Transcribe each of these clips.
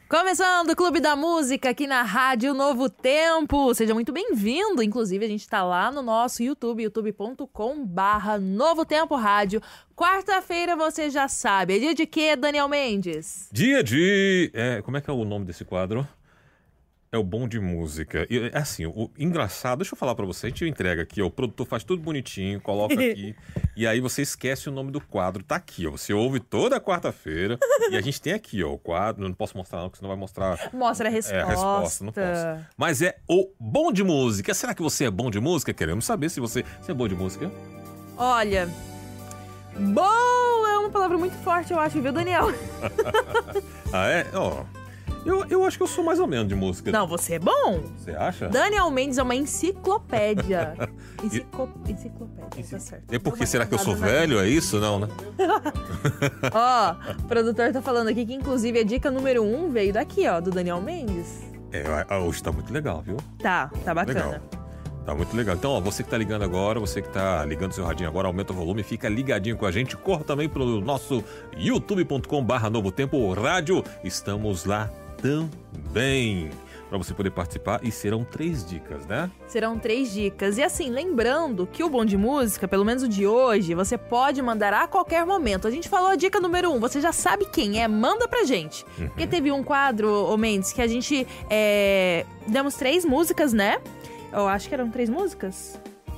Começando o Clube da Música aqui na Rádio Novo Tempo. Seja muito bem-vindo. Inclusive, a gente tá lá no nosso YouTube, youtube.com/Novo Tempo Rádio. Quarta-feira, você já sabe. É dia de quê, Daniel Mendes? Dia de... como é que é o nome desse quadro? É o Bom de Música. E, assim, o engraçado, deixa eu falar pra você, a gente entrega aqui, ó, o produtor faz tudo bonitinho, coloca aqui, e aí você esquece o nome do quadro, tá aqui, ó, você ouve toda quarta-feira, e a gente tem aqui, ó, o quadro, não posso mostrar não, porque senão vai mostrar... Mostra a resposta. A resposta, não posso. Mas é o Bom de Música. Será que você é bom de música? Queremos saber se você é bom de música. Olha, bom é uma palavra muito forte, eu acho, viu, Daniel? Ah, é? Ó... Eu acho que eu sou mais ou menos de música. Não, você é bom. Você acha? Daniel Mendes é uma enciclopédia. Enciclopédia, tá certo. É porque será que eu sou velho? É isso? Não, né? Ó, o produtor tá falando aqui que inclusive a dica número 1 veio daqui, ó, do Daniel Mendes. Hoje tá muito legal, viu? Tá bacana. Legal. Tá muito legal. Então, ó, você que tá ligando agora, você que tá ligando seu radinho agora, aumenta o volume, fica ligadinho com a gente. Corra também pro nosso youtube.com/Novo Tempo Rádio. Estamos lá também para você poder participar, e serão 3 dicas, né? Serão 3 dicas. E assim, lembrando que o Bom de Música, pelo menos o de hoje, você pode mandar a qualquer momento. A gente falou a dica número 1, você já sabe quem é, manda pra gente. Porque teve um quadro, ô Mendes, que a gente demos 3 músicas, né? Eu acho que eram 3 músicas.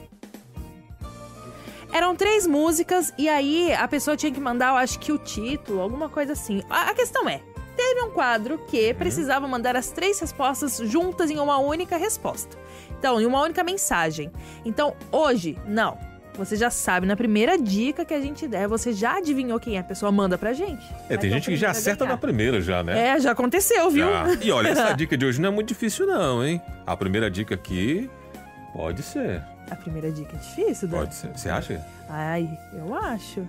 Eram 3 músicas e aí a pessoa tinha que mandar, eu acho que o título, alguma coisa assim. A questão é, teve um quadro que precisava mandar as 3 respostas juntas em uma única resposta. Então, em uma única mensagem. Então, hoje, não. Você já sabe, na primeira dica que a gente der, você já adivinhou quem é, a pessoa manda pra gente. Tem gente que já acerta na primeira já, né? Já aconteceu, viu? E olha, essa dica de hoje não é muito difícil não, hein? A primeira dica aqui pode ser. A primeira dica é difícil, Dani? Pode ser. Você acha? Ai, eu acho.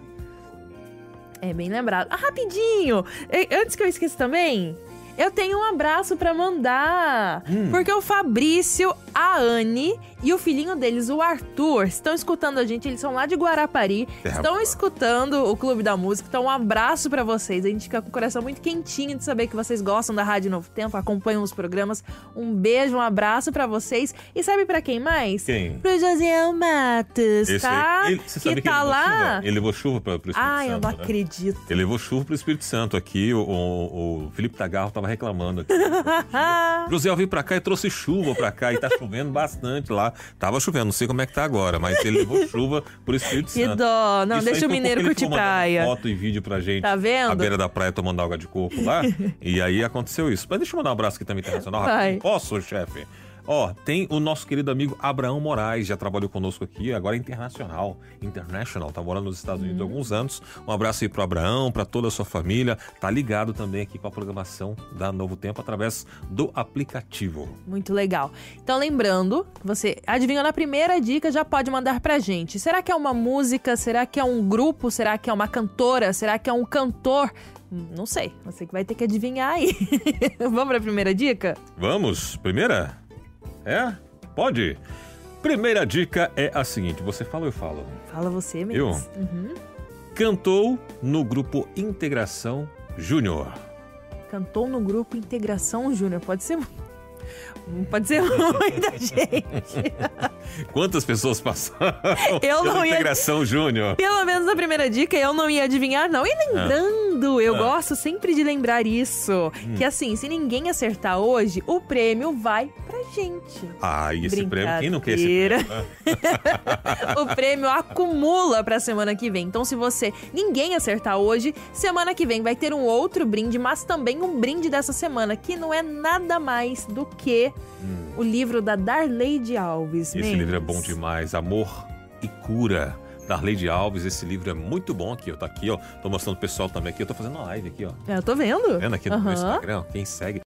É bem lembrado. Rapidinho! Antes que eu esqueça também, eu tenho um abraço pra mandar. Porque o Fabrício, a Anne e o filhinho deles, o Arthur, estão escutando a gente. Eles são lá de Guarapari. Estão escutando o Clube da Música. Então, um abraço pra vocês. A gente fica com o coração muito quentinho de saber que vocês gostam da Rádio Novo Tempo, acompanham os programas. Um beijo, um abraço pra vocês. E sabe pra quem mais? Quem? Pro Josiel Matos, tá? Você sabe que tá lá? Ele levou chuva pro Espírito Santo. Eu não acredito. Ele levou chuva pro Espírito Santo aqui. O Felipe Tagarro tava reclamando aqui. José veio pra cá e trouxe chuva pra cá. E tá chovendo bastante lá. Tava chovendo, não sei como é que tá agora, mas ele levou chuva pro Espírito Santo. Que dó. Não, deixa o mineiro curtir praia. Foto e vídeo pra gente. Tá vendo? À beira da praia tomando água de coco lá. E aí aconteceu isso. Mas deixa eu mandar um abraço aqui também internacional. Posso, chefe? Ó, tem o nosso querido amigo Abraão Moraes, já trabalhou conosco aqui, agora é international, tá morando nos Estados Unidos há alguns anos. Um abraço aí pro Abraão, pra toda a sua família, tá ligado também aqui com a programação da Novo Tempo através do aplicativo. Muito legal. Então lembrando, você adivinhou na primeira dica, já pode mandar pra gente. Será que é uma música? Será que é um grupo? Será que é uma cantora? Será que é um cantor? Não sei, você que vai ter que adivinhar aí. Vamos pra primeira dica? Vamos, primeira? Pode? Primeira dica é a seguinte, você fala ou eu falo? Fala você mesmo. Cantou no grupo Integração Júnior. Cantou no grupo Integração Júnior, pode ser muita gente. Quantas pessoas passaram Integração Júnior? Pelo menos na primeira dica eu não ia adivinhar, não. E lembrando, eu gosto sempre de lembrar isso, que assim, se ninguém acertar hoje, o prêmio vai pra gente. E esse prêmio, quem não quer esse prêmio? O prêmio acumula pra semana que vem. Então se ninguém acertar hoje, semana que vem vai ter um outro brinde, mas também um brinde dessa semana, que não é nada mais do que o livro da Darleide Alves. Esse livro é bom demais, Amor e Cura. Darleide Alves, esse livro é muito bom aqui, ó. Tá aqui, ó. Tô mostrando o pessoal também aqui. Eu tô fazendo uma live aqui, ó. Eu tô vendo. Tá vendo aqui no meu Instagram? Quem segue.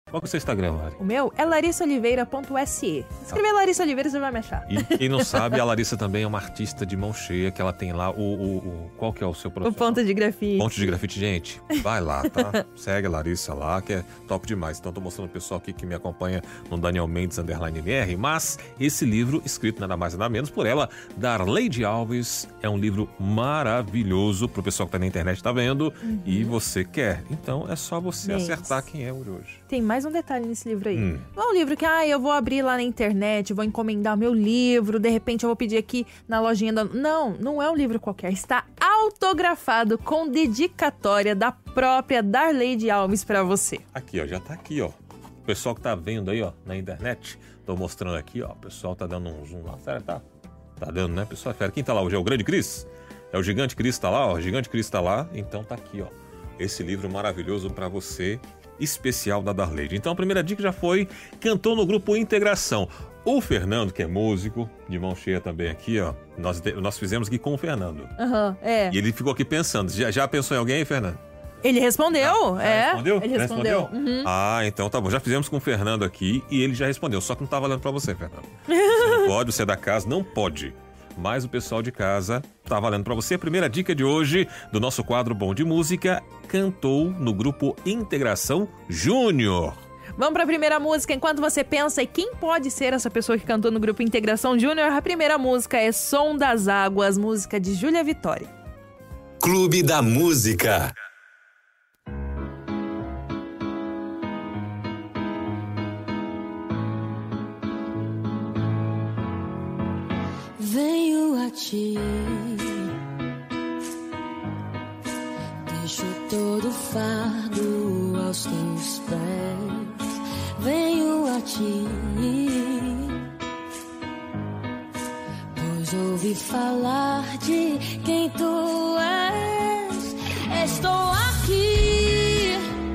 Qual que é o seu Instagram, Lari? O meu é larissaoliveira.se. Escrever Larissa Oliveira, você vai me achar. E quem não sabe, a Larissa também é uma artista de mão cheia, que ela tem lá qual que é o seu profissional? O Ponto de Grafite. Ponto de Grafite, gente, vai lá, tá? Segue a Larissa lá, que é top demais. Então, tô mostrando o pessoal aqui que me acompanha no Daniel Mendes _MR, mas esse livro, escrito nada mais nada menos por ela, Darleide Alves, é um livro maravilhoso pro pessoal que tá na internet, tá vendo? E você quer. Então, é só você acertar quem é o de hoje. Tem mais um detalhe nesse livro aí. Não é um livro que, eu vou abrir lá na internet, vou encomendar meu livro, de repente eu vou pedir aqui na lojinha da... Não é um livro qualquer. Está autografado com dedicatória da própria Darleide Alves pra você. Aqui, ó, já tá aqui, ó. O pessoal que tá vendo aí, ó, na internet, tô mostrando aqui, ó. O pessoal tá dando um zoom lá. Sério, tá? Tá dando, né, pessoal? Quem tá lá hoje? É o Grande Cris? É o Gigante Cris, tá lá, ó. O Gigante Cris tá lá. Então tá aqui, ó. Esse livro maravilhoso pra você, especial da Darleide. Então a primeira dica já foi, cantou no grupo Integração. O Fernando, que é músico, de mão cheia também aqui, ó. Nós fizemos aqui com o Fernando. É. E ele ficou aqui pensando. Já pensou em alguém aí, Fernando? Ele respondeu, Respondeu? Ele respondeu. Então tá bom. Já fizemos com o Fernando aqui e ele já respondeu. Só que não tá valendo pra você, Fernando. Você não pode, você é da casa, não pode. Mas o pessoal de casa tá valendo pra você. A primeira dica de hoje do nosso quadro Bom de Música, cantou no grupo Integração Júnior. Vamos pra primeira música. Enquanto você pensa, e quem pode ser essa pessoa que cantou no grupo Integração Júnior? A primeira música é Som das Águas, música de Júlia Vitória. Clube da Música. Venho a ti, deixo todo fardo aos teus pés. Venho a ti, pois ouvi falar de quem tu és. Estou aqui,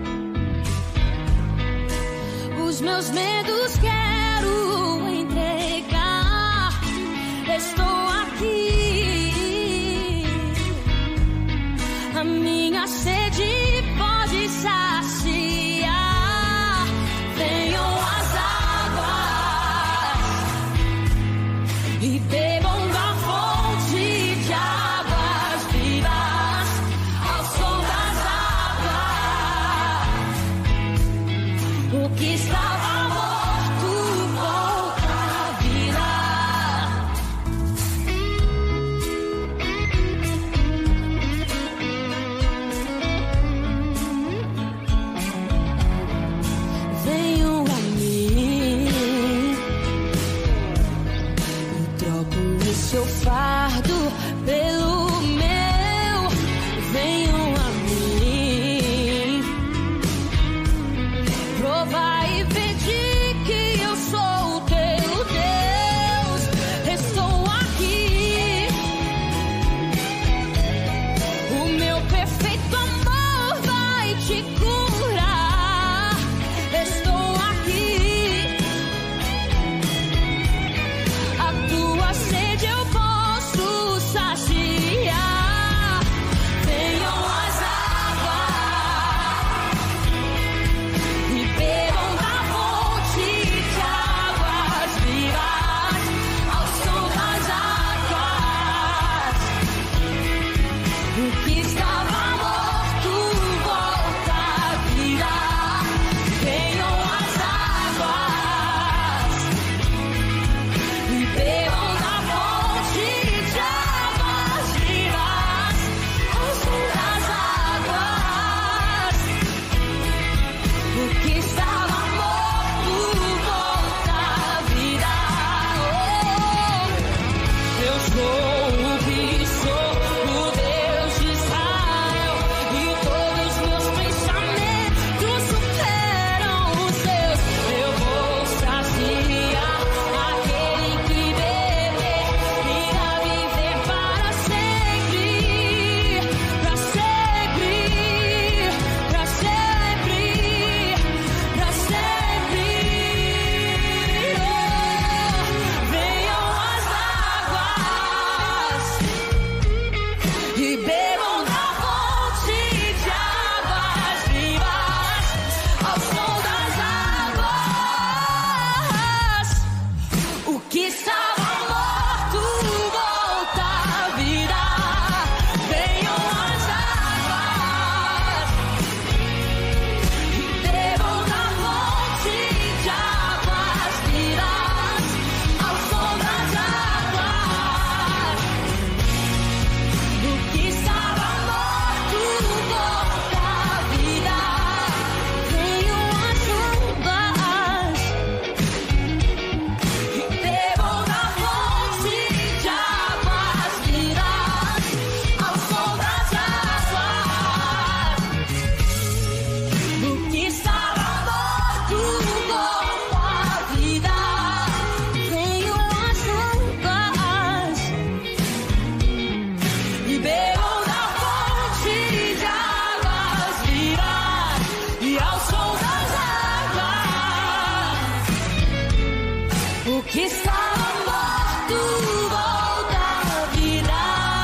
os meus medos quero entregar. Estou aqui, a minha sede pode saciar. Venham as águas e bebam da fonte de águas vivas, ao som das águas. O que estava morto volta à vida. Venham a mim e troco o seu fardo pelo meu. Venham a mim, provar e ver ao som das águas. O que estava morto volta à vida.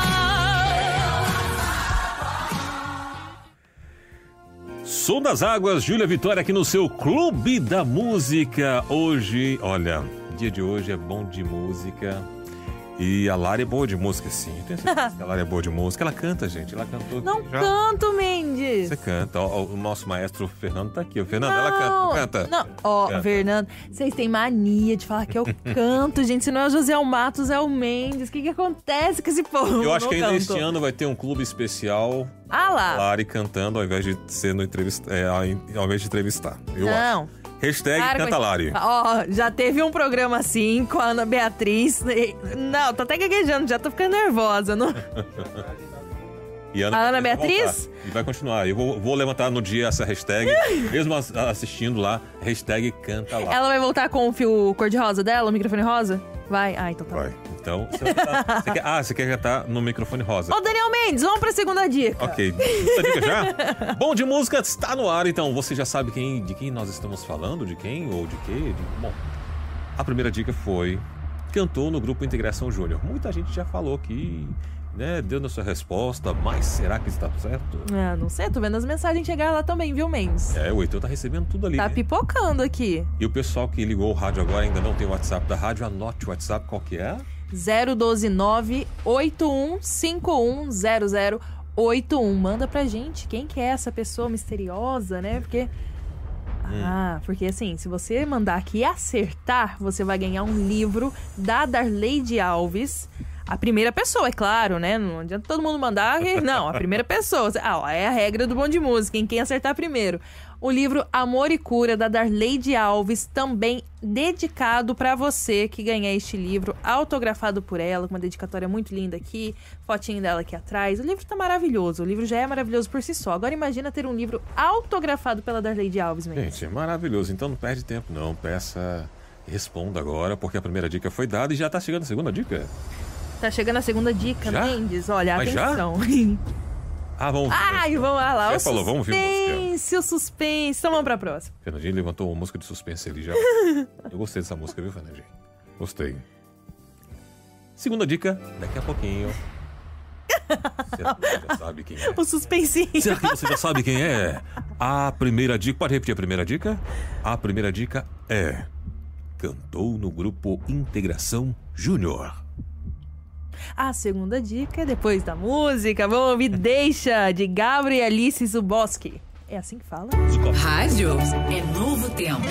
Som das Águas, Júlia Vitória aqui no seu Clube da Música. Hoje, olha, dia de hoje é bom de música. E a Lari é boa de música, sim. Tenho certeza que a Lari é boa de música. Ela canta, gente. Ela cantou. Não já. canto, Mendes. Você canta. Ó, o nosso maestro Fernando tá aqui. O Fernando, ela canta. Não, ó, Canta. Fernando, vocês têm mania de falar que eu canto, gente. Se não é o José Matos, é o Mendes. O que acontece com esse povo? Eu acho que ainda canto. este ano vai ter um clube especial. Ah lá. Lari cantando ao invés de ser no ao invés de entrevistar. Eu Não. acho. Hashtag Para com Canta isso. Lari. Ó, já teve um programa assim com a Ana Beatriz. Não, tô até gaguejando, já tô ficando nervosa. Não... E A Ana vai Beatriz? voltar. E vai continuar. Eu vou levantar no dia essa hashtag, mesmo assistindo lá, hashtag Canta Lari. Ela vai voltar com o fio cor-de-rosa dela, o microfone rosa? Vai? Ah, então tá. Vai. Então, você quer cantar no microfone rosa. Ô, Daniel Mendes, vamos pra segunda dica. Ok. Segunda dica já? Bom de música está no ar, então você já sabe de quem nós estamos falando? De quem ou de quê? Bom, a primeira dica foi... Cantou no grupo Integração Júnior. Muita gente já falou que... Né, deu na sua resposta, mas será que está certo? Ah, não sei, tô vendo as mensagens chegar lá também, viu, Mendes? O Heitor tá recebendo tudo ali. Tá né? pipocando aqui. E o pessoal que ligou o rádio agora ainda não tem o WhatsApp da rádio, anote o WhatsApp, qual que é? 012-981510081. Manda pra gente quem que é essa pessoa misteriosa, né? Porque assim, se você mandar aqui e acertar, você vai ganhar um livro da Darleide Alves. A primeira pessoa, é claro, né? Não adianta todo mundo mandar. Não, a primeira pessoa. É a regra do Bom de Música, quem acertar primeiro. O livro Amor e Cura, da Darleide Alves, também dedicado pra você que ganhar este livro, autografado por ela, com uma dedicatória muito linda aqui, fotinho dela aqui atrás. O livro tá maravilhoso, o livro já é maravilhoso por si só. Agora imagina ter um livro autografado pela Darleide Alves mesmo. Gente, é maravilhoso. Então não perde tempo não, peça, responda agora, porque a primeira dica foi dada e já tá chegando a segunda dica. Tá chegando a segunda dica, Já? Mendes. Olha, Mas atenção. Vamos. Ai, vamos lá. Já falou, vamos ouvir música. O suspense. Então vamos pra próxima. Fernandinho levantou uma música de suspense ali já. Eu gostei dessa música, viu, Fernandinho? Gostei. Segunda dica, daqui a pouquinho. Será que você já sabe quem é? O suspensinho. Será que você já sabe quem é? A primeira dica... Pode repetir a primeira dica? A primeira dica é... Cantou no grupo Integração Júnior. A segunda dica é depois da música. Vamos ouvir Deixa, de Gabrielice Zuboski. É assim que fala? Rádio é novo tempo.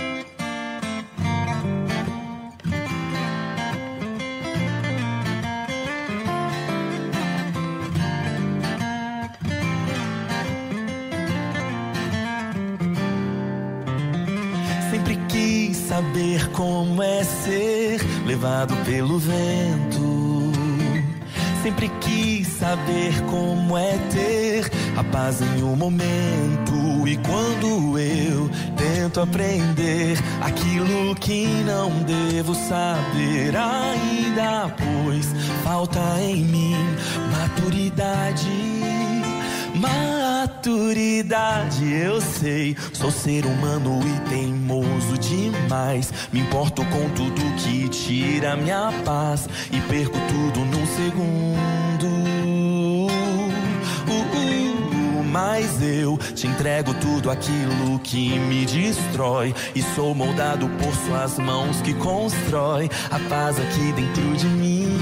Sempre quis saber como é ser levado pelo vento. Sempre quis saber como é ter a paz em um momento. E quando eu tento aprender aquilo que não devo saber ainda, pois falta em mim maturidade. Maturidade, eu sei, sou ser humano e teimoso demais. Me importo com tudo que tira minha paz e perco tudo num segundo. Mas eu te entrego tudo aquilo que me destrói e sou moldado por suas mãos que constrói a paz aqui dentro de mim.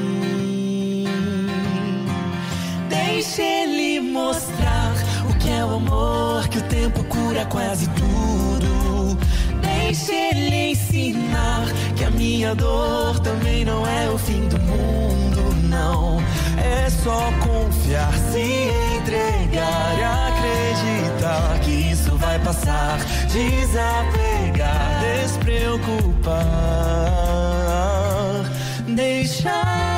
Deixa ele mostrar o que é o amor, que o tempo cura quase tudo. Deixa ele ensinar que a minha dor também não é o fim do mundo, não. É só confiar, se entregar e acreditar que isso vai passar. Desapegar, despreocupar, deixar.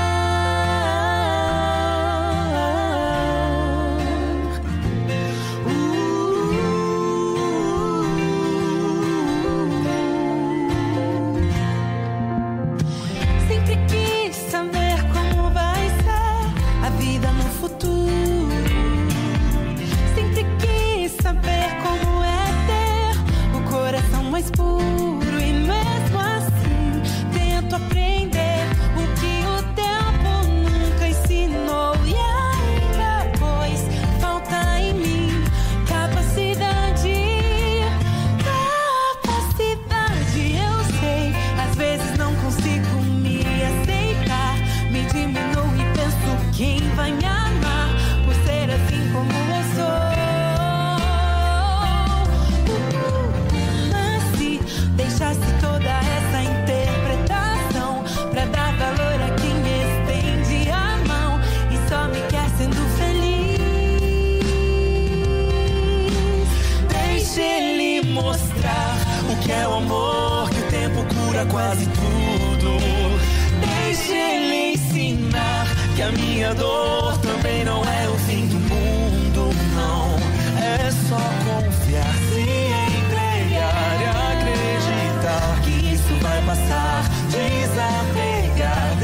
Sempre quis saber como é que é o amor que o tempo cura quase tudo. Deixe ele ensinar que a minha dor também não é o fim do mundo, não. É só confiar, se entregar e acreditar que isso vai passar. Desapegar,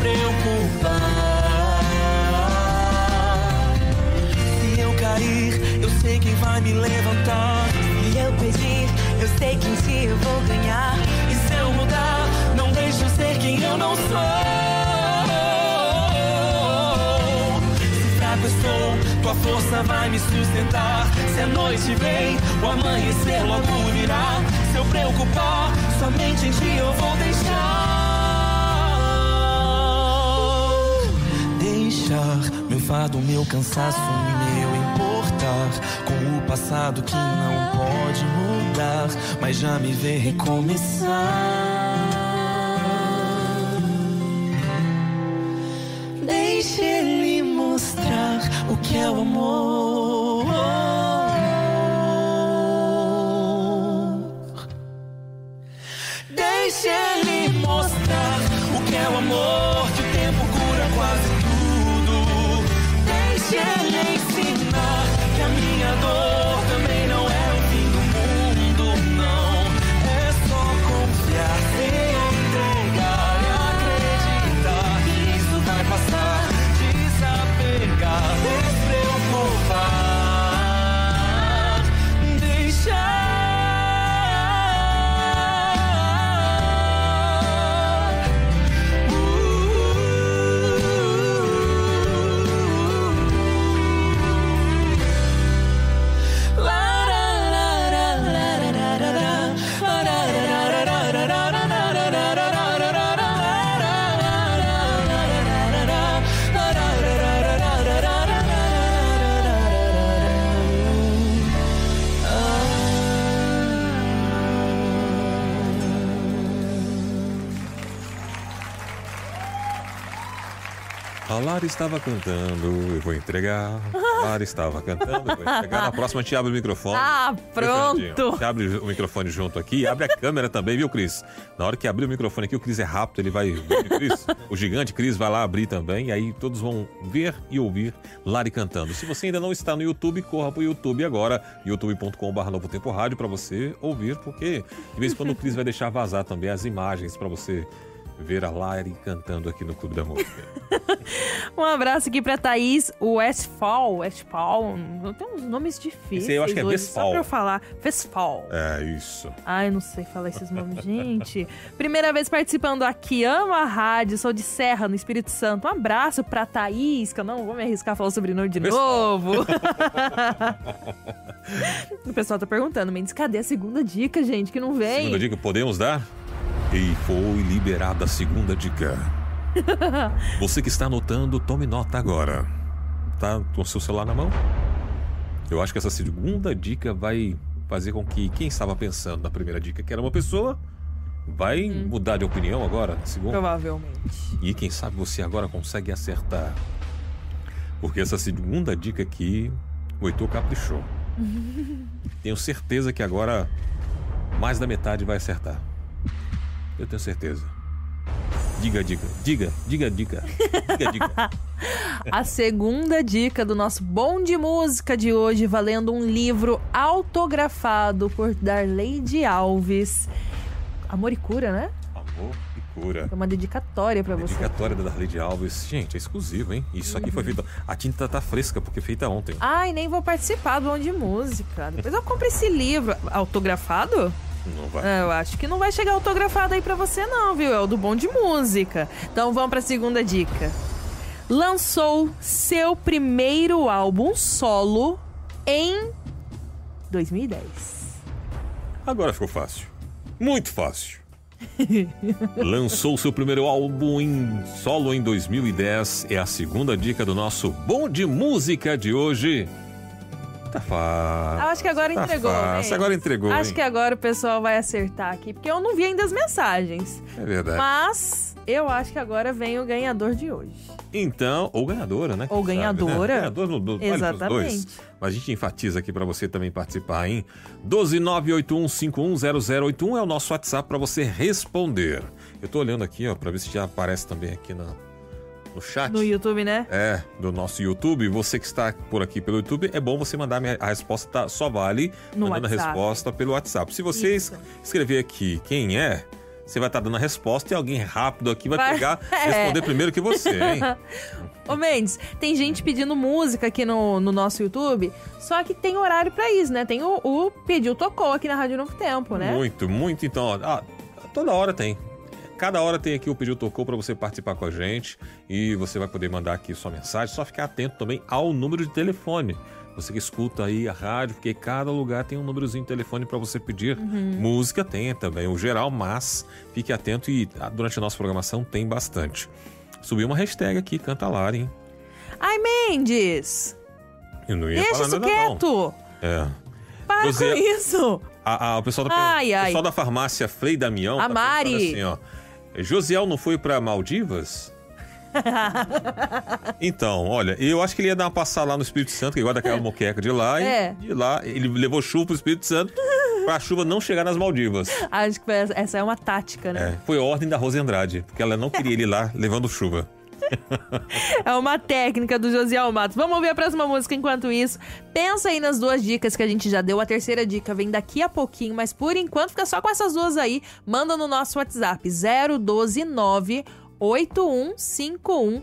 despreocupar. Se eu cair, eu sei quem vai me levantar. Se eu perder, eu sei que um dia eu vou ganhar. E se eu mudar, não deixo ser quem eu não sou. Se fraco estou, tua força vai me sustentar. Se a noite vem, o amanhecer logo virá. Se eu preocupar, somente em ti eu vou deixar. Deixar meu fardo, meu cansaço e meu importar com o passado que não pode mudar, mas já me vê recomeçar. Deixe ele mostrar o que é o amor. Deixe ele mostrar o que é o amor, que o tempo cura quase tudo. Deixe ele ensinar que a minha dor também não é o fim do mundo, não. É só confiar, se entregar e acreditar que isso vai passar. Desapegar, despreocupar, deixar. A Lara estava cantando, eu vou entregar. A Lara estava cantando, eu vou entregar. Na próxima a gente abre o microfone. Ah, pronto. Você abre o microfone junto aqui, abre a câmera também, viu, Cris? Na hora que abrir o microfone aqui, o Cris é rápido, ele vai... O gigante Cris vai lá abrir também, e aí todos vão ver e ouvir Lari cantando. Se você ainda não está no YouTube, corra pro YouTube agora, youtube.com/Novo Tempo Rádio, para você ouvir, porque de vez em quando o Cris vai deixar vazar também as imagens para você ver a Lari cantando aqui no Clube da Música. Um abraço aqui pra Thaís Westphal. Tem uns nomes difíceis. Esse aí eu acho que é hoje, Westphal. só pra eu falar. Westphal. É, isso. Ai, não sei falar esses nomes, gente. Primeira vez participando aqui, amo a rádio, sou de Serra, no Espírito Santo. Um abraço pra Thaís, que eu não vou me arriscar a falar o sobrenome de novo. O pessoal tá perguntando, Mendes, cadê a segunda dica, gente, que não vem? Segunda dica, podemos dar? E foi liberada a segunda dica. Você que está anotando, tome nota agora. Tá com o seu celular na mão? Eu acho que essa segunda dica vai fazer com que quem estava pensando na primeira dica, que era uma pessoa, vai mudar de opinião agora na segunda. Provavelmente. E quem sabe você agora consegue acertar. Porque essa segunda dica aqui, o Heitor caprichou. Tenho certeza que agora mais da metade vai acertar. Eu tenho certeza. Diga a dica. A segunda dica do nosso Bom de Música de hoje, valendo um livro autografado por Darleide Alves. Amor e Cura, né? Amor e Cura. É uma dedicatória pra você. Dedicatória da Darleide Alves. Gente, é exclusivo, hein? Isso aqui foi feito... A tinta tá fresca, porque feita ontem. Ai, nem vou participar do Bom de Música. Depois eu compro esse livro. Autografado? Não vai. Eu acho que não vai chegar autografado aí pra você não, viu? É o do Bom de Música. Então vamos pra segunda dica. Lançou seu primeiro álbum solo em 2010. Agora ficou fácil. Muito fácil. Lançou seu primeiro álbum em solo em 2010. É a segunda dica do nosso Bom de Música de hoje. Tá fácil. Acho que agora entregou, fácil. Agora entregou, Acho hein? que agora o pessoal vai acertar aqui, porque eu não vi ainda as mensagens. É verdade. Mas eu acho que agora vem o ganhador de hoje. Então, ou ganhadora, né? Ou ganhadora. Sabe, né? Ganhador no Exatamente. vale pros dois. mas a gente enfatiza aqui para você também participar, hein? 12981510081 é o nosso WhatsApp para você responder. Eu tô olhando aqui, ó, para ver se já aparece também aqui no chat. No YouTube, né? É, do nosso YouTube. Você que está por aqui pelo YouTube, é bom você mandar a resposta, só vale mandando a resposta pelo WhatsApp. Se você escrever aqui quem é, você vai estar dando a resposta e alguém rápido aqui vai pegar e responder primeiro que você, hein? Ô Mendes, tem gente pedindo música aqui no nosso YouTube, só que tem horário pra isso, né? Tem o Pediu Tocou aqui na Rádio Novo Tempo, né? Muito. Então, ó, toda hora tem. Cada hora tem aqui o Pediu Tocou para você participar com a gente e você vai poder mandar aqui sua mensagem. Só ficar atento também ao número de telefone. Você que escuta aí a rádio, porque cada lugar tem um númerozinho de telefone para você pedir. Música tem também, o geral, mas fique atento e durante a nossa programação tem bastante. Subiu uma hashtag aqui, Canta Lara, hein? Ai, Mendes! Eu não ia Deixa falar isso nada, quieto! não. É. Para com isso! O pessoal da farmácia Frei Damião a Mari assim, ó. Josiel não foi para Maldivas? Então, olha, eu acho que ele ia dar uma passada lá no Espírito Santo, que igual daquela moqueca de lá, e de lá ele levou chuva pro Espírito Santo pra chuva não chegar nas Maldivas. Acho que essa é uma tática, né? Foi a ordem da Rosa Andrade, porque ela não queria ele lá levando chuva. É uma técnica do Josiel Matos. Vamos ouvir a próxima música enquanto isso. Pensa aí nas duas dicas que a gente já deu. A terceira dica vem daqui a pouquinho, mas por enquanto fica só com essas duas aí. Manda no nosso WhatsApp 0129 8151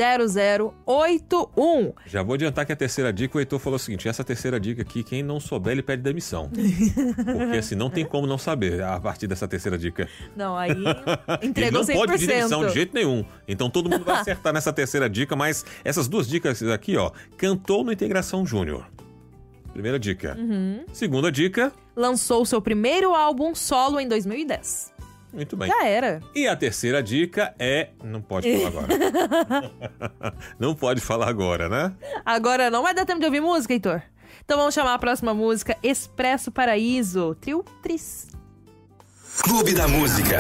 0081. Já vou adiantar que a terceira dica, o Heitor falou o seguinte: essa terceira dica aqui, quem não souber, ele pede demissão. Porque assim, não tem como não saber a partir dessa terceira dica. Não, aí entregou 100%. Ele não pode pedir demissão de jeito nenhum. Então todo mundo vai acertar nessa terceira dica, mas essas duas dicas aqui, ó. Cantou no Integração Júnior. Primeira dica. Segunda dica. Lançou seu primeiro álbum solo em 2010. Muito bem. Já era. E a terceira dica é... Não pode falar agora. Não pode falar agora, né? Agora não vai dar tempo de ouvir música, Heitor. Então vamos chamar a próxima música, Expresso Paraíso, Trio Tris. Clube da Música.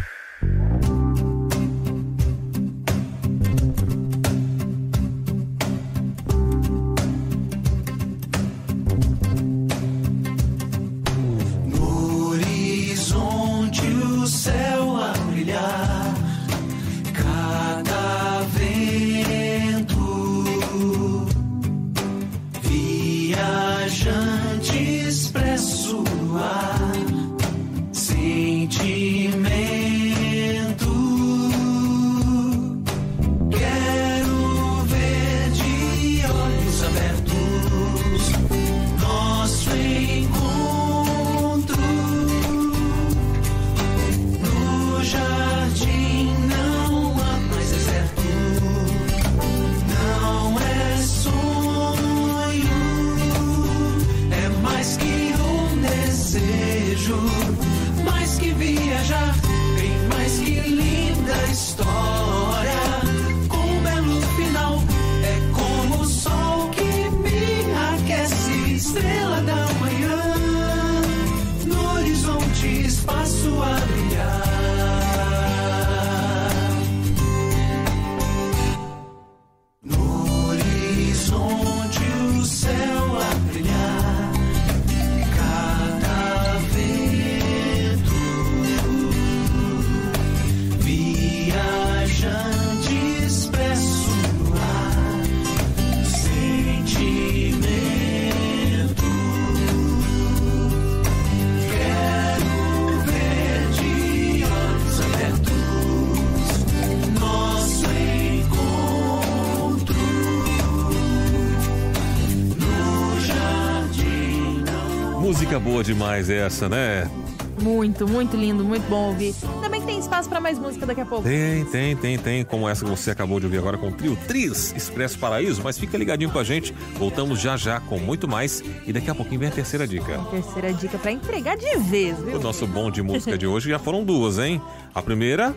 Música boa demais essa, né? Muito, muito lindo, muito bom ouvir. Ainda bem que tem espaço pra mais música daqui a pouco. Tem. Como essa que você acabou de ouvir agora com o Trio Tris, Expresso Paraíso. Mas fica ligadinho com a gente. Voltamos já com muito mais. E daqui a pouquinho vem a terceira dica. A terceira dica pra entregar de vez, viu? O nosso bom de música de hoje já foram duas, hein? A primeira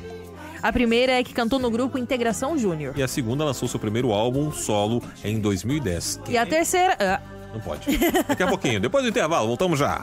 é que cantou no grupo Integração Júnior. E a segunda lançou seu primeiro álbum solo em 2010. E a terceira... Não pode. Daqui a pouquinho, depois do intervalo, voltamos já.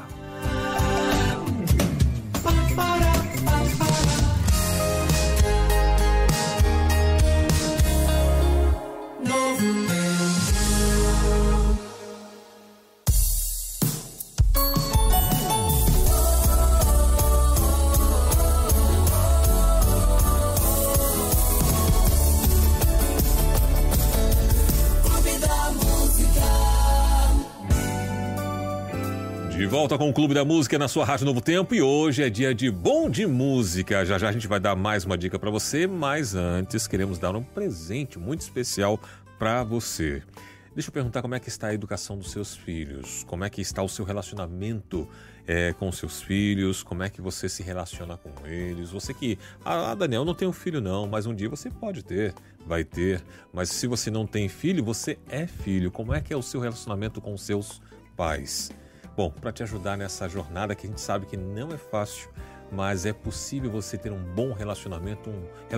volta com o Clube da Música na sua Rádio Novo Tempo e hoje é dia de Bom de Música. Já já a gente vai dar mais uma dica para você, mas antes queremos dar um presente muito especial para você. Deixa eu perguntar como é que está a educação dos seus filhos, como é que está o seu relacionamento com os seus filhos, como é que você se relaciona com eles. Você que, Daniel, não tem um filho não, mas um dia você pode ter, vai ter. Mas se você não tem filho, você é filho. Como é que é o seu relacionamento com os seus pais? Bom, para te ajudar nessa jornada que a gente sabe que não é fácil, mas é possível você ter um bom relacionamento,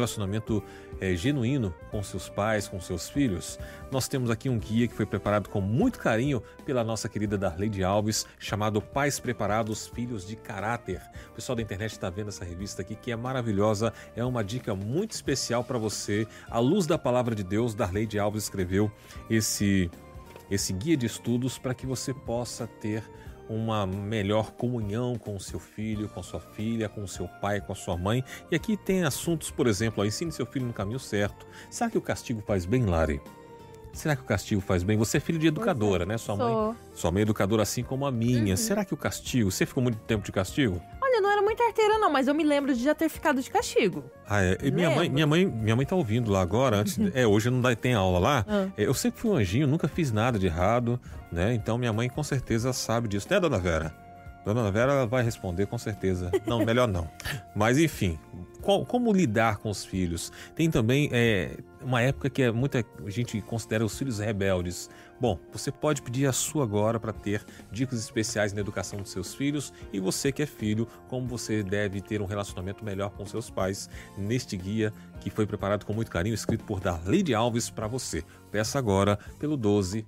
genuíno com seus pais, com seus filhos. Nós temos aqui um guia que foi preparado com muito carinho pela nossa querida Darleide Alves, chamado Pais Preparados, Filhos de Caráter. O pessoal da internet está vendo essa revista aqui, que é maravilhosa, é uma dica muito especial para você. À luz da palavra de Deus, Darleide Alves escreveu esse guia de estudos para que você possa ter uma melhor comunhão com o seu filho, com sua filha, com o seu pai, com a sua mãe. E aqui tem assuntos, por exemplo, ensine seu filho no caminho certo. Será que o castigo faz bem, Lari? Será que o castigo faz bem? Você é filho de educadora, né? Sua mãe é educadora assim como a minha. Será que o castigo... Você ficou muito tempo de castigo? Olha, não era muito arteira não, mas eu me lembro de já ter ficado de castigo. E minha mãe tá ouvindo lá agora. Antes, hoje não tem aula lá. Eu sempre fui um anjinho, nunca fiz nada de errado, né? Então minha mãe com certeza sabe disso, né, Dona Vera? Dona Vera vai responder com certeza. Não, melhor não. Mas enfim, como lidar com os filhos? Tem também uma época que muita gente considera os filhos rebeldes. Bom, você pode pedir a sua agora para ter dicas especiais na educação dos seus filhos, e você que é filho, como você deve ter um relacionamento melhor com seus pais, neste guia que foi preparado com muito carinho, escrito por Darleide Alves para você. Peça agora pelo 12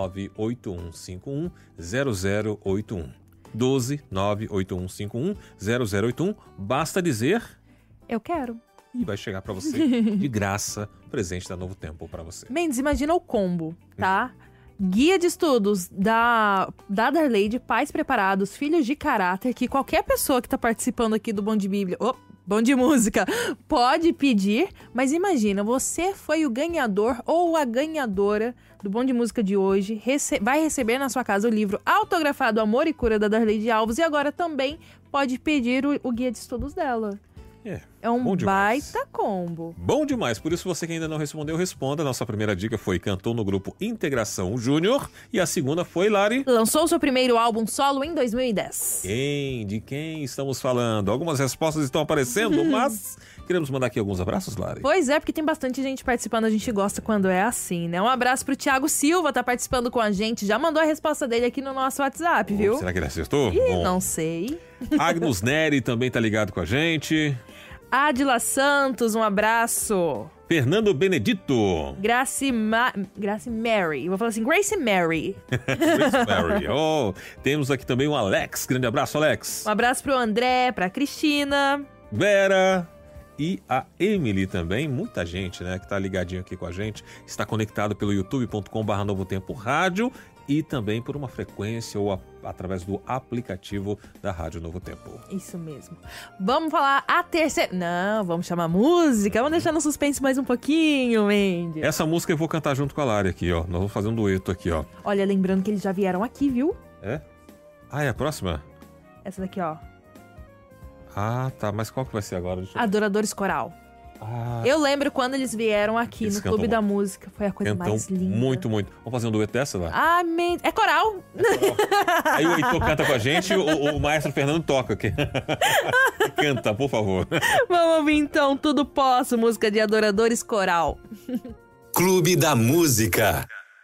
98151 0081. 12 98151 0081. Basta dizer: eu quero. E vai chegar para você de graça, presente da Novo Tempo para você. Mendes, imagina o combo, tá? Guia de estudos da Darleide, Pais Preparados, Filhos de Caráter, que qualquer pessoa que tá participando aqui do Bom de Bíblia, Bom de Música, pode pedir. Mas imagina, você foi o ganhador ou a ganhadora do Bom de Música de hoje, vai receber na sua casa o livro autografado Amor e Cura, da Darleide Alves, e agora também pode pedir o guia de estudos dela. É um baita combo. Bom demais. Por isso, você que ainda não respondeu, responda. Nossa primeira dica foi: cantou no grupo Integração Júnior. E a segunda foi, Lari? Lançou seu primeiro álbum solo em 2010. De quem estamos falando? Algumas respostas estão aparecendo, mas queremos mandar aqui alguns abraços, Lari. Pois é, porque tem bastante gente participando. A gente gosta quando é assim, né? Um abraço pro Thiago Silva, tá participando com a gente. Já mandou a resposta dele aqui no nosso WhatsApp, viu? Será que ele acertou? Não sei. Agnus Neri também tá ligado com a gente. Adila Santos, um abraço. Fernando Benedito. Grace Mary. Vou falar assim, Grace Mary. Grace Mary. Temos aqui também o Alex. Grande abraço, Alex. Um abraço pro André, pra Cristina. Vera. E a Emily também. Muita gente, né, que tá ligadinho aqui com a gente. Está conectado pelo youtube.com/Novo Tempo Rádio. E também por uma frequência ou através do aplicativo da Rádio Novo Tempo. Isso mesmo. Vamos falar a terceira... Não, vamos chamar música. Vamos deixar no suspense mais um pouquinho, Mendes. Essa música eu vou cantar junto com a Lari aqui, ó. Nós vamos fazer um dueto aqui, ó. Olha, lembrando que eles já vieram aqui, viu? É? É a próxima? Essa daqui, ó. Tá. Mas qual que vai ser agora? Adoradores Coral. Eu lembro quando eles vieram aqui no Clube da Música. Foi a coisa mais linda. Muito. Vamos fazer um dueto dessa, lá? É coral. Aí o Heitor canta com a gente e o maestro Fernando toca. Canta, por favor. Vamos ouvir então Tudo Posso, música de Adoradores Coral. Clube da Música.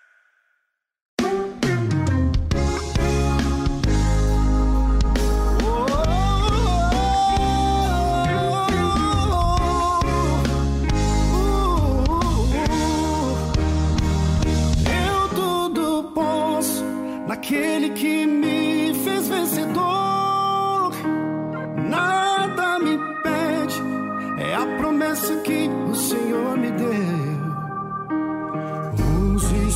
Aquele que me fez vencedor, nada me impede, é a promessa que o Senhor me deu. Use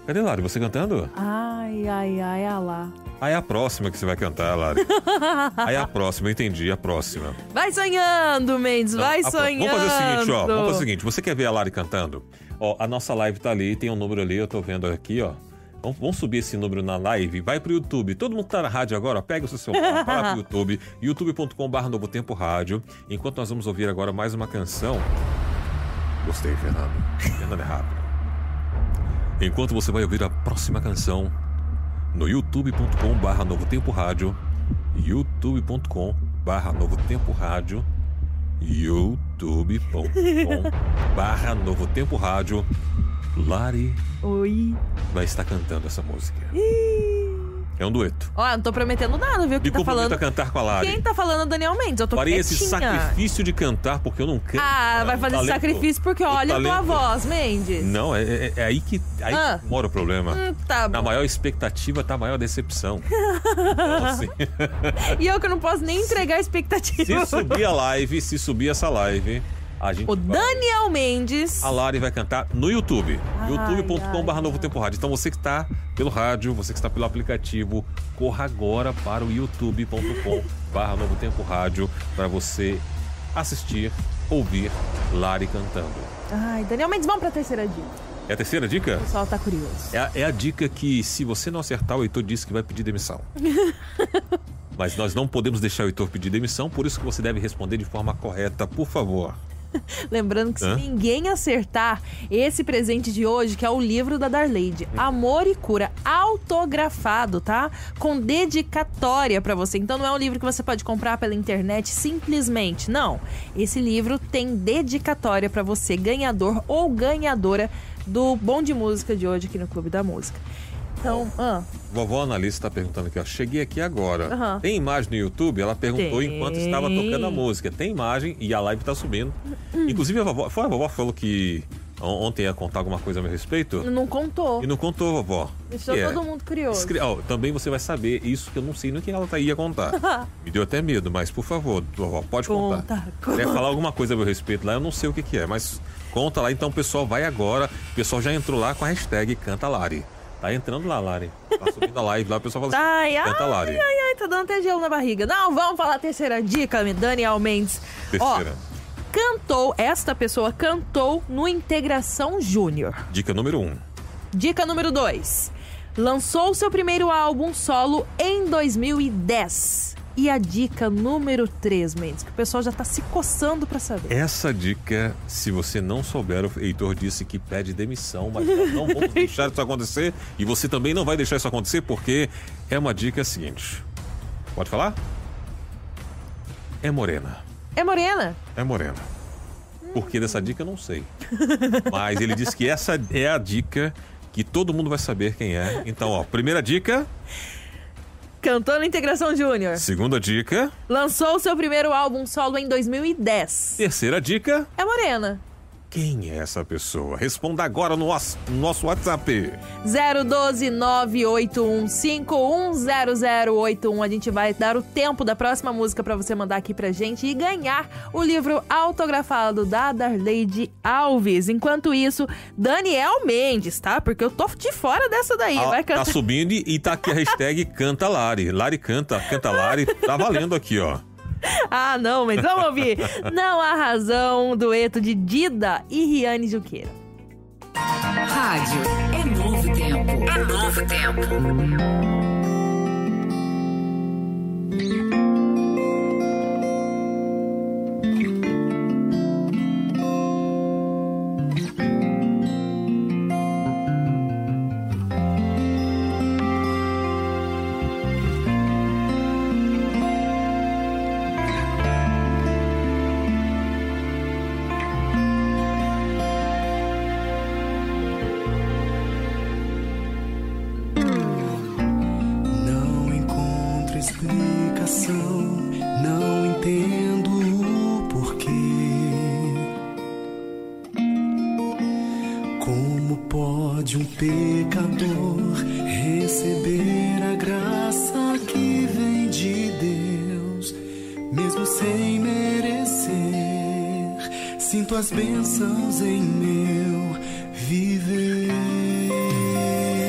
Cadê, Lari? Você cantando? Ai, ai, ai, alá. Ah, é a próxima que você vai cantar, Lari. Aí é a próxima, eu entendi, a próxima. Vai sonhando, Mendes, vai sonhando. Vamos fazer o seguinte, ó. Vamos fazer o seguinte, você quer ver a Lari cantando? Ó, a nossa live tá ali, tem um número ali, eu tô vendo aqui, ó. Vamos subir esse número na live, vai pro YouTube. Todo mundo que tá na rádio agora, ó, pega o seu celular, vai lá pro YouTube, youtube.com/Novo Tempo Rádio. Enquanto nós vamos ouvir agora mais uma canção. Gostei, Fernando. Fernando é rápido. Enquanto você vai ouvir a próxima canção no youtube.com/Novo Tempo Rádio, youtube.com/Novo Tempo Rádio, youtube.com/Novo Tempo Rádio. Lari Oi. vai estar cantando essa música. É um dueto. Ó, não tô prometendo nada, viu? Me comprometa a cantar com a Lari. Quem tá falando é o Daniel Mendes, eu tô Farei quietinha. esse sacrifício de cantar porque eu não canto. Ah, vai fazer esse sacrifício porque olha a tua voz, Mendes. Não, é aí que mora o problema. Tá bom. Na maior expectativa tá a maior decepção. Então, assim, E eu que não posso nem entregar a expectativa. se subir a live, se subir essa live, a gente O Daniel Mendes. A Lari vai cantar no YouTube. Ai, youtube.com/Novo Tempo Rádio. Então você que está pelo rádio, você que está pelo aplicativo, corra agora para o youtube.com/Novo Tempo Rádio para você assistir, ouvir Lari cantando. Ai, Daniel Mendes, vamos pra terceira dica. É a terceira dica? O pessoal tá curioso. É a dica que, se você não acertar, o Heitor disse que vai pedir demissão. Mas nós não podemos deixar o Heitor pedir demissão, por isso que você deve responder de forma correta, por favor. Lembrando que se ninguém acertar esse presente de hoje, que é o livro da Darleide, Amor e Cura, autografado, tá? Com dedicatória pra você. Então não é um livro que você pode comprar pela internet simplesmente, não. Esse livro tem dedicatória pra você, ganhador ou ganhadora do Bom de Música de hoje aqui no Clube da Música. Então, Vovó Analista está perguntando aqui, ó. Cheguei aqui agora. Tem imagem no YouTube? Ela perguntou enquanto estava tocando a música. Tem imagem e a live tá subindo. Inclusive, a vovó falou que ontem ia contar alguma coisa a meu respeito. Não contou. E não contou, vovó. Deixou todo mundo curioso. Também você vai saber isso que eu não sei no que ela ia contar. Me deu até medo, mas por favor, vovó, pode contar. Quer falar alguma coisa a meu respeito lá, eu não sei o que é, mas conta lá. Então o pessoal vai agora. O pessoal já entrou lá com a hashtag Canta Lari. Tá entrando lá, Lari. Tá subindo a live lá, o pessoal fala assim, canta Lari. Ai, tá dando até gelo na barriga. Não, vamos falar a terceira dica, Daniel Mendes. Terceira. Esta pessoa cantou no Integração Júnior. Dica número 1. Dica número 2. Lançou seu primeiro álbum solo em 2010. E a dica número 3, Mendes, que o pessoal já tá se coçando pra saber. Essa dica, se você não souber, o Heitor disse que pede demissão, mas nós não vamos deixar isso acontecer. E você também não vai deixar isso acontecer, porque é uma dica seguinte. Pode falar? É morena. É morena? É morena. Por que dessa dica, eu não sei. Mas ele disse que essa é a dica que todo mundo vai saber quem é. Então, ó, primeira dica... Cantou na Integração Júnior. Segunda dica... Lançou seu primeiro álbum solo em 2010. Terceira dica... É morena. Quem é essa pessoa? Responda agora no nosso WhatsApp. 012-981-510081. A gente vai dar o tempo da próxima música pra você mandar aqui pra gente e ganhar o livro autografado da Darleide Alves. Enquanto isso, Daniel Mendes, tá? Porque eu tô de fora dessa daí. Vai cantar. Tá subindo e tá aqui a hashtag Canta Lari. Lari canta Lari. Tá valendo aqui, ó. Ah, não, mas vamos ouvir. Não há razão, dueto de Dida e Riane Juqueira. Rádio é novo tempo. É novo tempo. Não entendo o porquê. Como pode um pecador receber a graça que vem de Deus, mesmo sem merecer? Sinto as bênçãos em meu viver.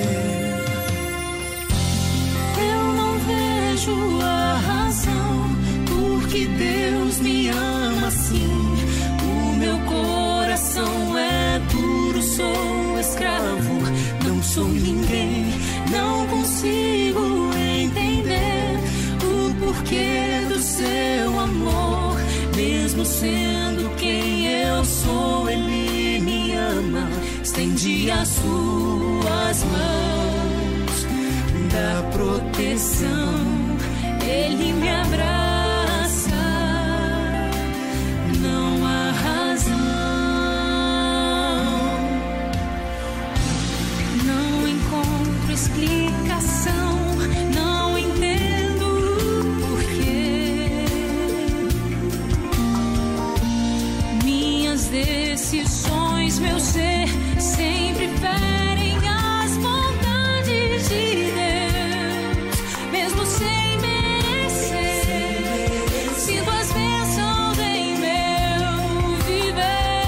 sou ninguém, não consigo entender o porquê do seu amor. Mesmo sendo quem eu sou, Ele me ama. Estende as suas mãos, dá proteção, Ele me abraça. Não há razão, não encontro explicação, não entendo o porquê. Minhas decisões, meu ser, sempre ferem as vontades de Deus, mesmo sem merecer. Sinto as bênçãos em meu viver.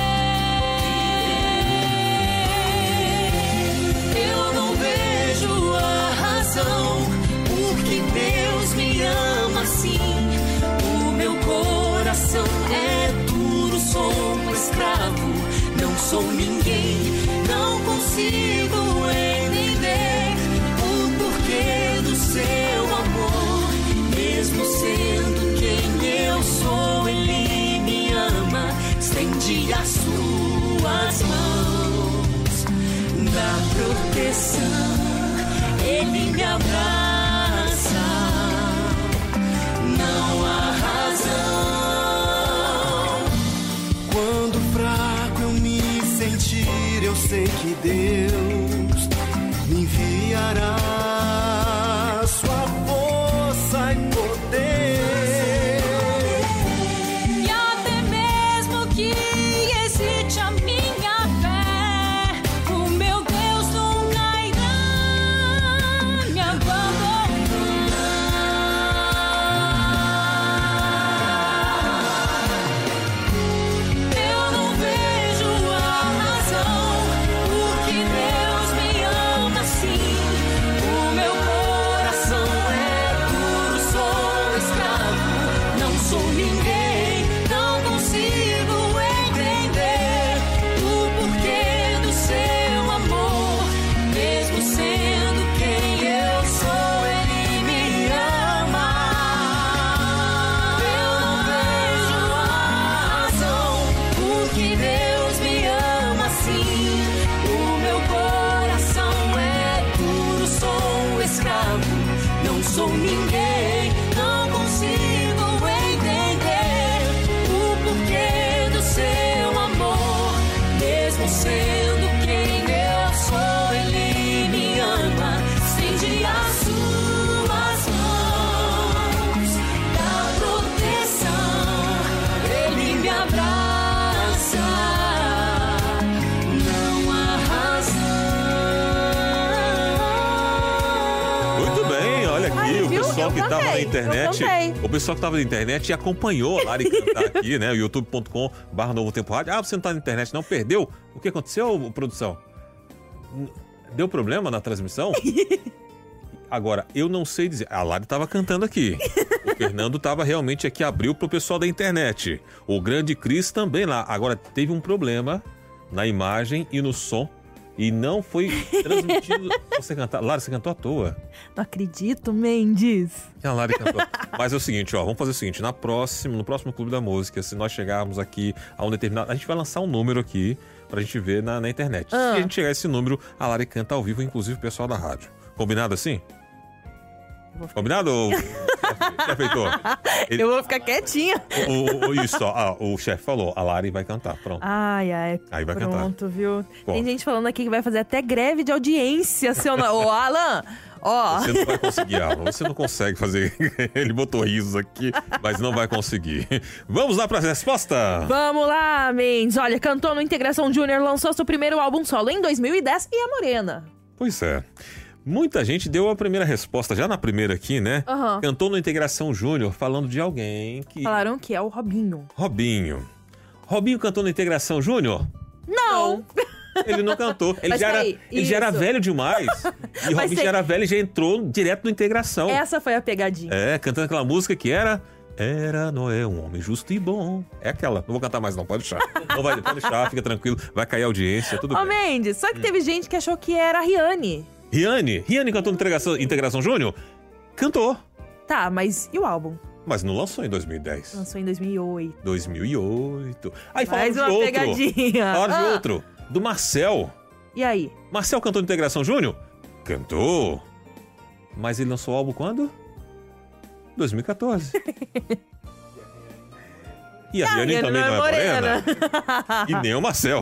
Eu não vejo a razão por que Deus me ama assim. O meu coração é duro, sou um escravo, não sou ninguém, não consigo entender o porquê do seu amor. Mesmo sendo quem eu sou, Ele me ama. Estende as suas mãos, dá proteção, Ele me abraça. Não há razão. Quando fraco eu me sentir, eu sei que Deus me enviará sua força e poder. E até mesmo que hesite a minha fé, o meu Deus nunca irá me abandonar. Eu não vejo a razão por que Deus me ama assim. O meu coração é duro, sou escravo, não sou ninguém, não consigo entender o porquê do seu amor. Mesmo sendo quem eu sou, Ele me ama. Eu não vejo a razão por que Deus me ama assim. O meu coração é duro, sou um escravo, não sou ninguém, não consigo entender o porquê do seu amor. Mesmo sendo quem eu sou, Ele me ama. Estende as suas mãos, dá proteção, Ele me abraça. Não há razão. Muito bem, olha aqui, Ai, o viu? pessoal Eu que tava na cantei, internet. eu cantei. O pessoal que tava na internet e acompanhou a Lari cantar aqui, né? youtube.com/Novo Tempo Rádio. Ah, você não tá na internet, não? Perdeu? O que aconteceu, produção? Deu problema na transmissão? Agora, eu não sei dizer. A Lari tava cantando aqui. O Fernando tava realmente aqui, abriu pro pessoal da internet. O grande Cris também lá. Agora, teve um problema na imagem e no som. E não foi transmitido você cantar. Lari, você cantou à toa. Não acredito, Mendes. A Lari cantou. Mas é o seguinte, ó, vamos fazer o seguinte, no próximo Clube da Música, se nós chegarmos aqui a um determinado... A gente vai lançar um número aqui pra gente ver na internet. Se a gente chegar a esse número, a Lari canta ao vivo, inclusive o pessoal da rádio. Combinado assim? Combinado, chefe Heitor? Eu vou ficar quietinha. Isso, ó, o chefe falou, a Lari vai cantar, pronto. Ai, Aí vai pronto, cantar. Viu? Bom. Tem gente falando aqui que vai fazer até greve de audiência, seu... Ô, Alan, ó... Você não vai conseguir, Alan, você não consegue fazer... Ele botou risos aqui, mas não vai conseguir. Vamos lá para a resposta? Vamos lá, Mendes. Olha, cantou no Integração Júnior, lançou seu primeiro álbum solo em 2010 e a Morena. Pois é. Muita gente deu a primeira resposta, já na primeira aqui, né? Aham. Cantou no Integração Júnior, falando de alguém que... Falaram que é o Robinho. Robinho. Robinho cantou no Integração Júnior? Não. Ele não cantou. Ele Mas já peraí, era isso. velho demais. E Mas Robinho já era velho e já entrou direto no Integração. Essa foi a pegadinha. É, cantando aquela música que era Era Noé, um homem justo e bom. É aquela. Não vou cantar mais não, pode deixar. Não vai, pode deixar, fica tranquilo. Vai cair a audiência, tudo bem. Mendes, só que teve gente que achou que era a Rihanna. Rihanna cantou no Integração Júnior? Cantou. Tá, mas e o álbum? Mas não lançou em 2010. Lançou em 2008. 2008. Aí falaram de outro. Pegadinha. Falaram de outro. Do Marcel. E aí? Marcel cantou no Integração Júnior? Cantou. Mas ele lançou o álbum quando? 2014. E a Rihanna também não é morena. E nem o Marcel.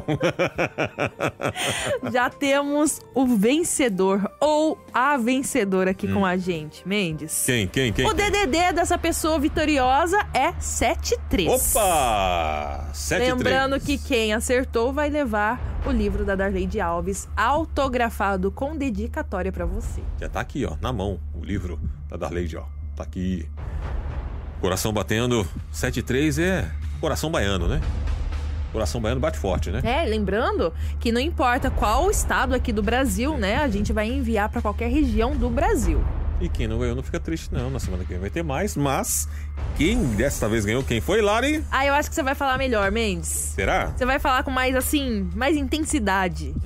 Já temos o vencedor ou a vencedora aqui com a gente, Mendes. Quem? O DDD dessa pessoa vitoriosa é 73. Opa! 73. Lembrando que quem acertou vai levar o livro da Darleide Alves autografado com dedicatória pra você. Já tá aqui, ó, na mão, o livro da Darleide, ó. Tá aqui. Coração batendo. 73 é coração baiano, né? Coração baiano bate forte, né? Lembrando que não importa qual estado aqui do Brasil, né? A gente vai enviar pra qualquer região do Brasil. E quem não ganhou não fica triste, não. Na semana que vem vai ter mais, mas quem dessa vez ganhou, quem foi, Lari? Eu acho que você vai falar melhor, Mendes. Será? Você vai falar com mais, assim, mais intensidade.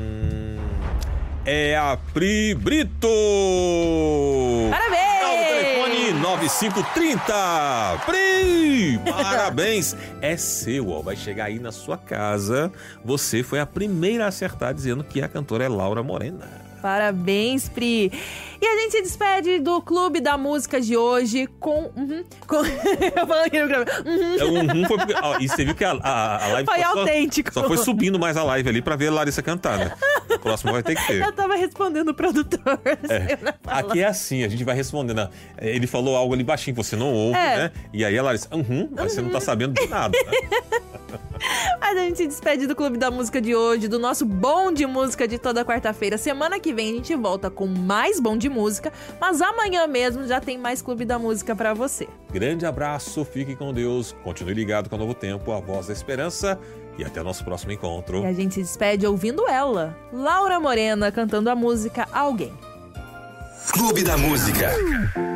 É a Pri Brito! Parabéns! Telefone 9530. Pri! Parabéns! É seu, ó. Vai chegar aí na sua casa. Você foi a primeira a acertar dizendo que a cantora é Laura Morena. Parabéns, Pri! E a gente se despede do Clube da Música de hoje com... Eu falei aqui no programa. Foi porque... e você viu que a live foi autêntico. Só foi subindo mais a live ali pra ver a Larissa cantar, né? O próximo vai ter que ter. Eu tava respondendo o produtor. Aqui é assim, a gente vai respondendo. Ele falou algo ali baixinho que você não ouve, né? E aí a Larissa, você não tá sabendo de nada, né? Mas a gente se despede do Clube da Música de hoje, do nosso Bom de Música de toda quarta-feira. Semana que vem a gente volta com mais Bom de Música, mas amanhã mesmo já tem mais Clube da Música pra você. Grande abraço, fique com Deus, continue ligado com o Novo Tempo, a Voz da Esperança, e até o nosso próximo encontro. E a gente se despede ouvindo ela, Laura Morena, cantando a música Alguém. Clube da Música.